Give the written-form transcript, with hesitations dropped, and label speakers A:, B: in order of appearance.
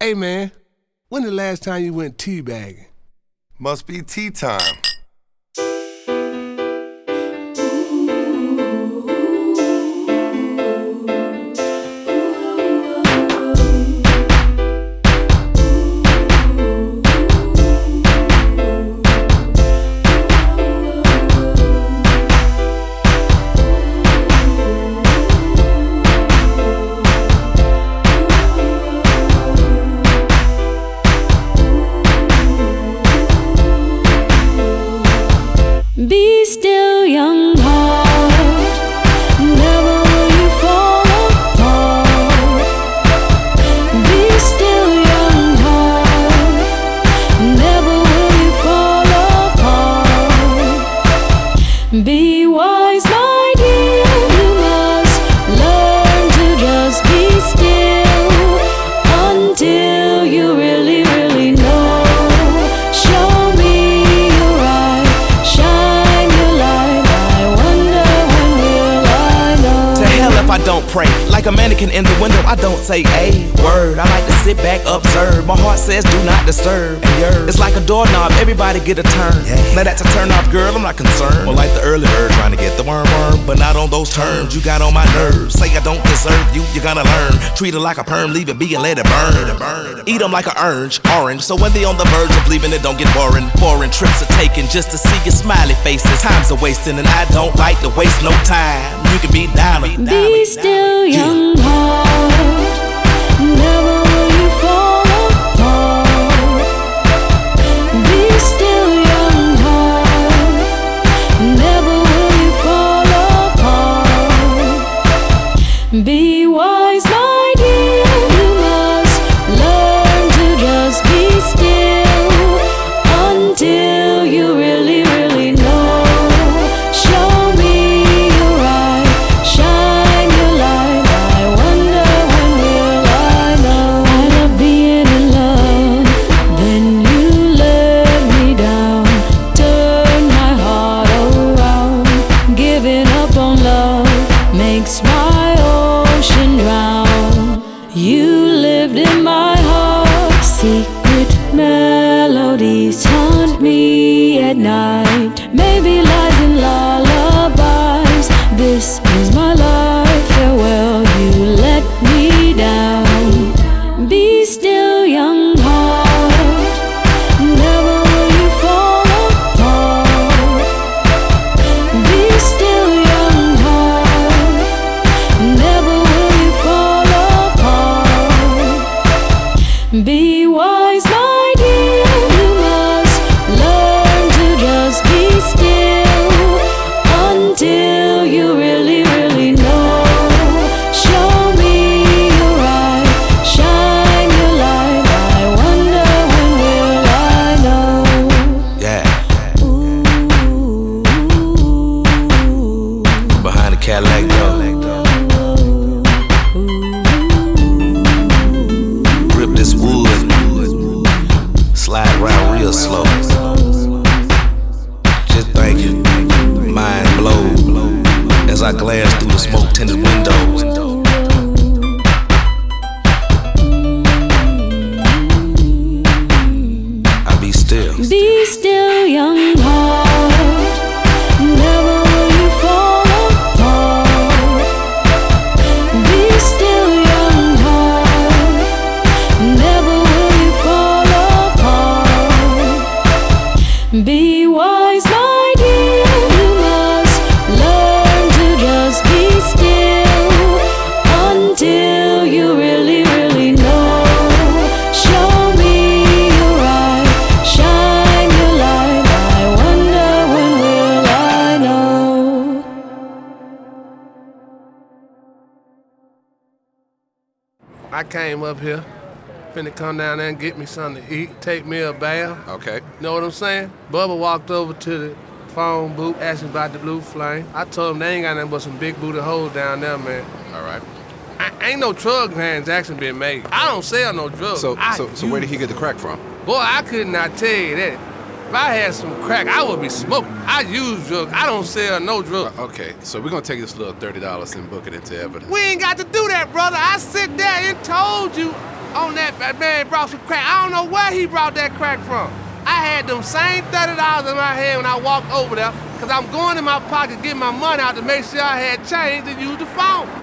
A: Hey man, when the last time you went teabagging?
B: Must be tea time.
C: Be still, young heart, never will you fall apart. Be still, young heart, never will you fall apart. Be wise, my dear, you must learn to just be still until you really, really know. Show me your right, shine your light. I wonder when will I know.
D: To hell if I don't pray. Like a mannequin in the window, I don't say a word. I like to sit back, observe. My heart says do not disturb. And yours, it's like a doorknob, everybody get a turn. Now that's a turn off, girl, I'm not concerned. Or like the early bird trying to get the worm, but not on those terms. You got on my nerves. Say I don't deserve you, you're gonna learn. Treat it like a perm, leave it be and let it burn. Eat them like an orange, so when they on the verge of leaving, it don't get boring. Foreign trips are taken just to see your smiley faces. Time's a wasting and I don't like to waste no time. You can be down.
C: Be still, young heart, never will you fall apart. Be still, young heart, never will you fall apart. Be wise, my dear, you must learn to just be still until you really, really know. Show me your right, shine your light. I wonder when will I know. I love being in love, then you let me down. Turn my heart around. Giving up on love makes my ocean drown. You lived in my heart. Secret melodies haunt me at night. Maybe lies and lullabies. This is my life. Farewell, you let me down. Be still, young heart, never will you fall apart. Be still, young heart, never will you fall apart. Be wise, my dear, you must learn to just be still until you really, really know. Show me your right, shine your light. I wonder when will I know.
D: Yeah,
C: Ooh,
D: behind the Cadillac door. Grip this wood, slide around real slow. Just thinking, mind blow as I glance through the smoke tinted windows. I be still.
C: Be still, young heart, never will you fall apart. Be still, young heart, never will you fall apart. Be wise, my dear, you must learn to just be still until you really, really know. Show me your right, shine your light. I wonder when will I know.
A: I came up here, finna come down there and get me something to eat, take me a bath.
B: Okay.
A: Know what I'm saying? Bubba walked over to the phone booth, asking about the Blue Flame. I told him they ain't got nothing but some big booty hoes down there, man.
B: All right.
A: Ain't no drug transaction being made. I don't sell no drugs.
B: So where did he get the crack from?
A: Boy, I could not tell you that. If I had some crack, I would be smoking. I use drugs. I don't sell no drugs.
B: Okay, so we're gonna take this little $30 and book it into evidence.
A: We ain't got to do that, brother. I sit there and told you On that man brought some crack. I don't know where he brought that crack from. I had them same $30 in my hand when I walked over there, because I'm going in my pocket, getting my money out to make sure I had change to use the phone.